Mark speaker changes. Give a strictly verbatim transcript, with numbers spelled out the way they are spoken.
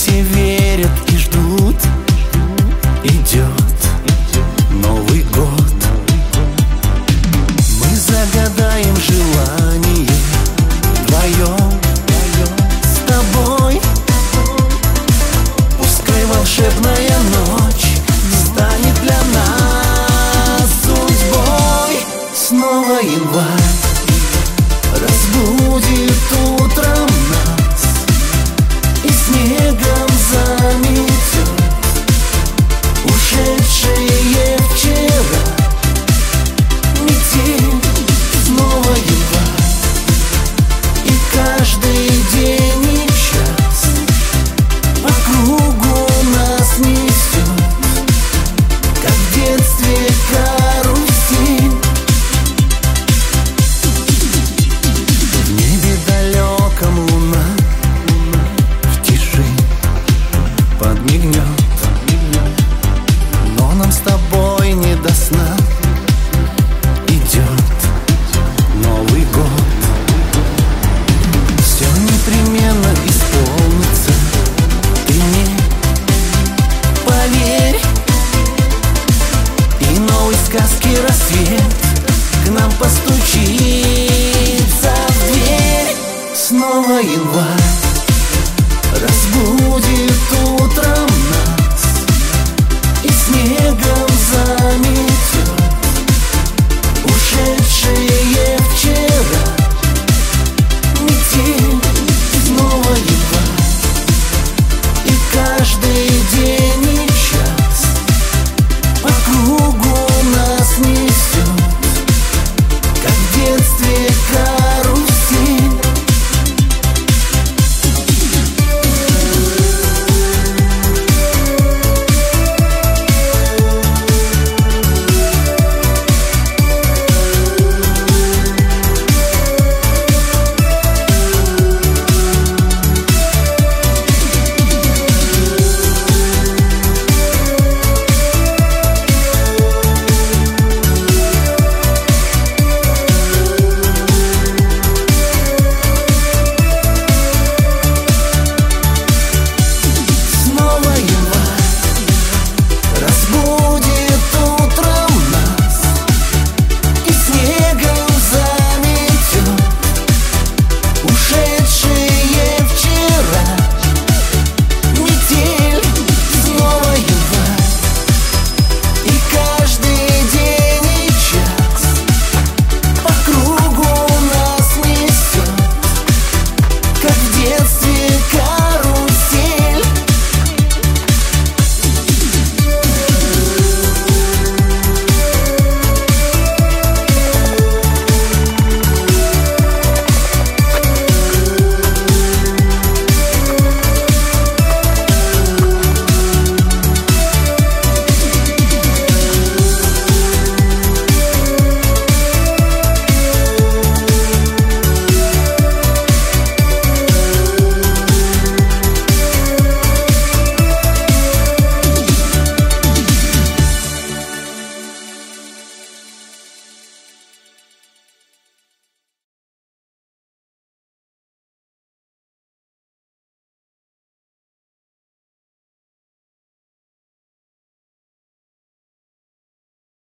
Speaker 1: все верят и ждут. Идет Новый год. Мы загадаем желание вдвоем с тобой. Пускай волшебная ночь станет для нас судьбой. Снова январь разбудит утром нас и снегом заметет ушедшее вчера. Метель, снова январь, и каждый день и час по кругу нас несет, как в детстве карусель. В небе далеком луна в тиши подмигнет, но нам с тобой не до сна. Идет Новый год. Все непременно исполнится, ты мне поверь. И новой сказки рассвет к нам постучится в дверь. Снова январь разбудит утром